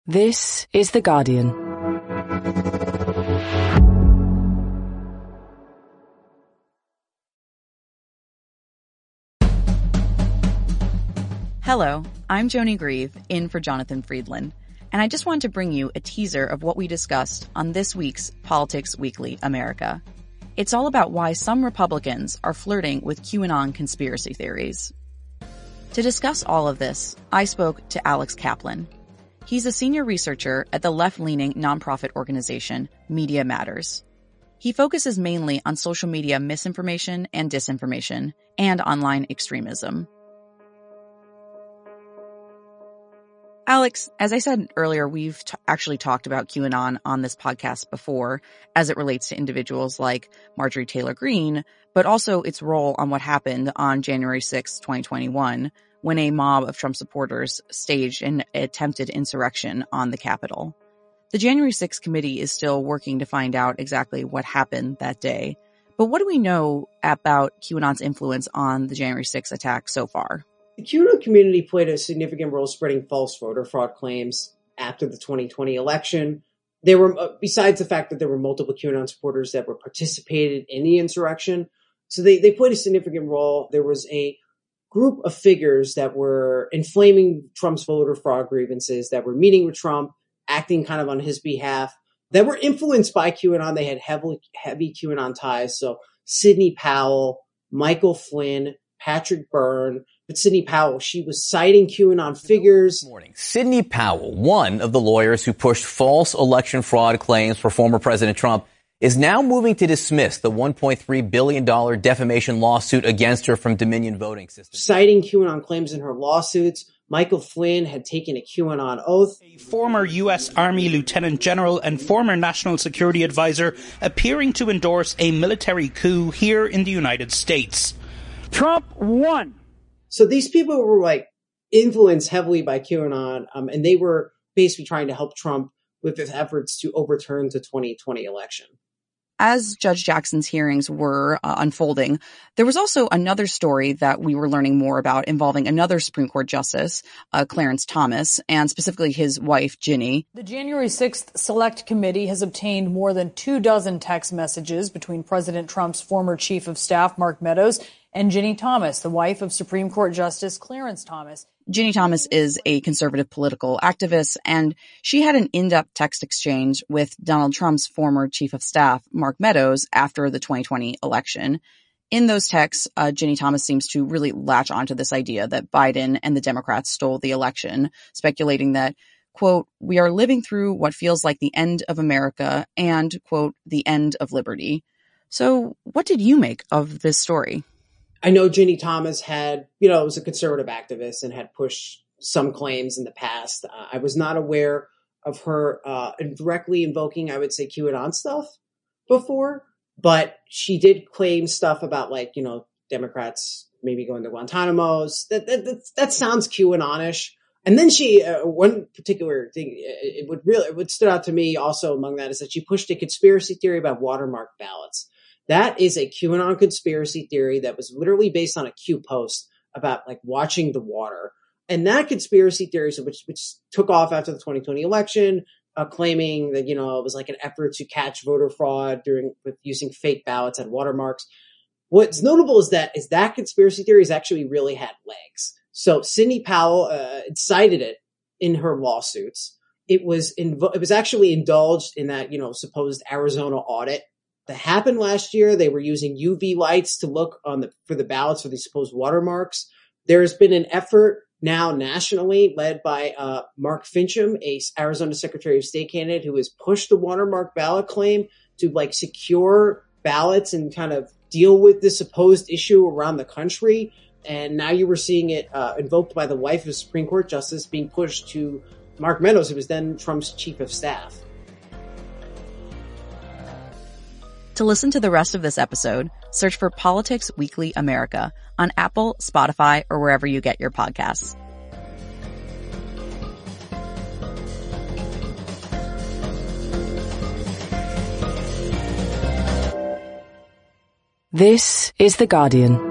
This is The Guardian. Hello, I'm Joni Grieve, in for Jonathan Friedland, and I just wanted to bring you a teaser of what we discussed on this week's Politics Weekly America. It's all about why some Republicans are flirting with QAnon conspiracy theories. To discuss all of this, I spoke to Alex Kaplan. He's a senior researcher at the left-leaning nonprofit organization Media Matters. He focuses mainly on social media misinformation and disinformation and online extremism. Alex, as I said earlier, we've actually talked about QAnon on this podcast before as it relates to individuals like Marjorie Taylor Greene, but also its role on what happened on January 6, 2021, when a mob of Trump supporters staged an attempted insurrection on the Capitol. The January 6th committee is still working to find out exactly what happened that day. But what do we know about QAnon's influence on the January 6th attack so far? The QAnon community played a significant role spreading false voter fraud claims after the 2020 election. There were, besides the fact that there were multiple QAnon supporters that were participated in the insurrection, so they played a significant role. There was a group of figures that were inflaming Trump's voter fraud grievances, that were meeting with Trump, acting kind of on his behalf, that were influenced by QAnon. They had heavy QAnon ties. So Sidney Powell, Michael Flynn, Patrick Byrne. But Sidney Powell, she was citing QAnon figures. Sidney Powell, one of the lawyers who pushed false election fraud claims for former President Trump, is now moving to dismiss the $1.3 billion defamation lawsuit against her from Dominion Voting Systems. Citing QAnon claims in her lawsuits, Michael Flynn had taken a QAnon oath. A former U.S. Army Lieutenant General and former National Security Advisor appearing to endorse a military coup here in the United States. Trump won. So these people were influenced heavily by QAnon, and they were basically trying to help Trump with his efforts to overturn the 2020 election. As Judge Jackson's hearings were unfolding, there was also another story that we were learning more about involving another Supreme Court justice, Clarence Thomas, and specifically his wife, Ginny. The January 6th Select Committee has obtained more than 24 text messages between President Trump's former chief of staff, Mark Meadows, and Ginny Thomas, the wife of Supreme Court Justice Clarence Thomas. Ginny Thomas is a conservative political activist, and she had an in-depth text exchange with Donald Trump's former chief of staff, Mark Meadows, after the 2020 election. In those texts, Ginny Thomas seems to really latch onto this idea that Biden and the Democrats stole the election, speculating that, quote, "we are living through what feels like the end of America and, quote, the end of liberty." So what did you make of this story? I know Ginny Thomas was a conservative activist and had pushed some claims in the past. I was not aware of her directly invoking, I would say, QAnon stuff before, but she did claim stuff about Democrats maybe going to Guantanamo's. That sounds QAnon-ish. And then she, one particular thing, it stood out to me also among that is that she pushed a conspiracy theory about watermark ballots. That is a QAnon conspiracy theory that was literally based on a Q post about watching the water. And that conspiracy theory, which took off after the 2020 election, claiming that, it was an effort to catch voter fraud with using fake ballots and watermarks. What's notable is that conspiracy theory has actually really had legs. So Sidney Powell cited it in her lawsuits. It was actually indulged in that, supposed Arizona audit that happened last year. They were using UV lights to look for the ballots for these supposed watermarks. There has been an effort now nationally led by Mark Finchem, a Arizona Secretary of State candidate who has pushed the watermark ballot claim to secure ballots and kind of deal with this supposed issue around the country. And now you were seeing it invoked by the wife of a Supreme Court justice being pushed to Mark Meadows, who was then Trump's chief of staff. To listen to the rest of this episode, search for Politics Weekly America on Apple, Spotify, or wherever you get your podcasts. This is The Guardian.